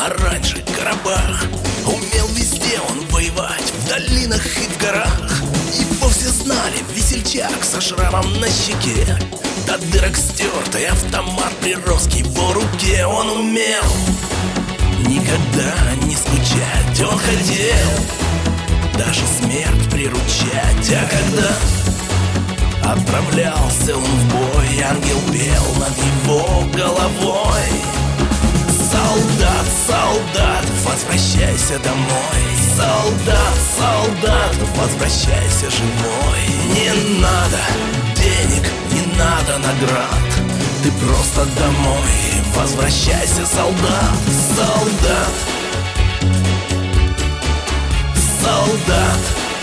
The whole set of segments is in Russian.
Карабах. Умел везде он воевать, в долинах и в горах. Его все знали, весельчак со шрамом на щеке. До дырок стертый автомат прирос к его руке. Он умел никогда не скучать, он хотел даже смерть приручать. А когда отправлялся он в бой, ангел пел над его головой: солдат, солдат, возвращайся домой. Солдат, солдат, возвращайся живой. Не надо денег, не надо наград, ты просто домой возвращайся, солдат. Солдат, солдат.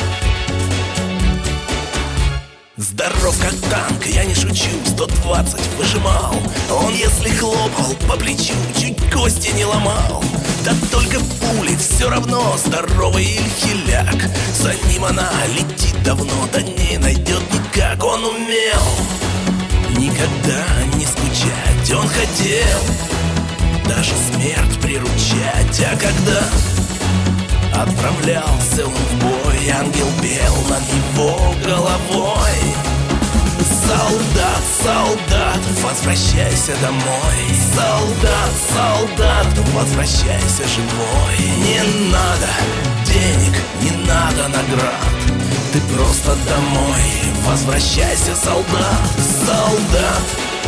Здоров как танк, я не шучу, 120 выжимал. Он если хлопал по плечу, чуть кости не ломал. Да только пули все равно, здоровый или хиляк. За ним она летит давно, да не найдет никак. Он умел никогда не скучать, он хотел даже смерть приручать. А когда отправлялся он в бой, ангел пел над его головой: солдат, солдат, возвращайся домой. Солдат, солдат, возвращайся живой. Не надо денег, не надо наград, ты просто домой возвращайся, солдат. Солдат,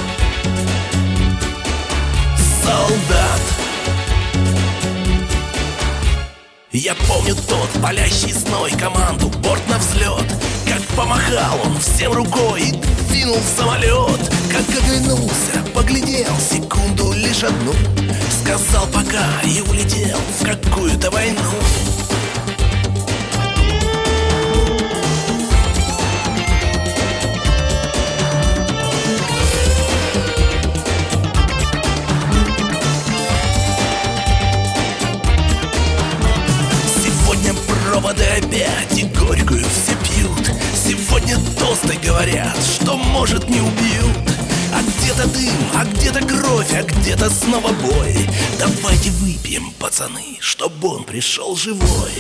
солдат. Я помню тот палящий зной, команду борт на взлет. Как помахал он всем рукой и двинул в самолет. Как оглянулся, поглядел секунду лишь одну, сказал пока и улетел в какую-то войну. Проводы опять и горькую все пьют. Сегодня тосты говорят, что может не убьют. А где-то дым, а где-то кровь, а где-то снова бой. Давайте выпьем, пацаны, чтоб он пришел живой.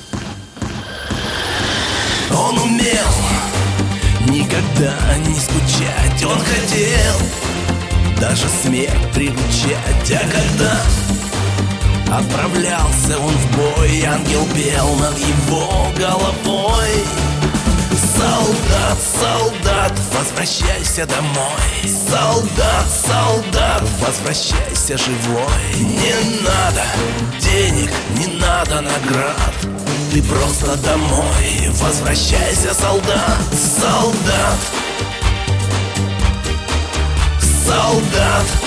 Он умел никогда не скучать, он хотел даже смерть приручать. А когда отправлялся он в бой, ангел пел над его головой: солдат, солдат, возвращайся домой. Солдат, солдат, возвращайся живой. Не надо денег, не надо наград, ты просто домой возвращайся, солдат. Солдат, солдат.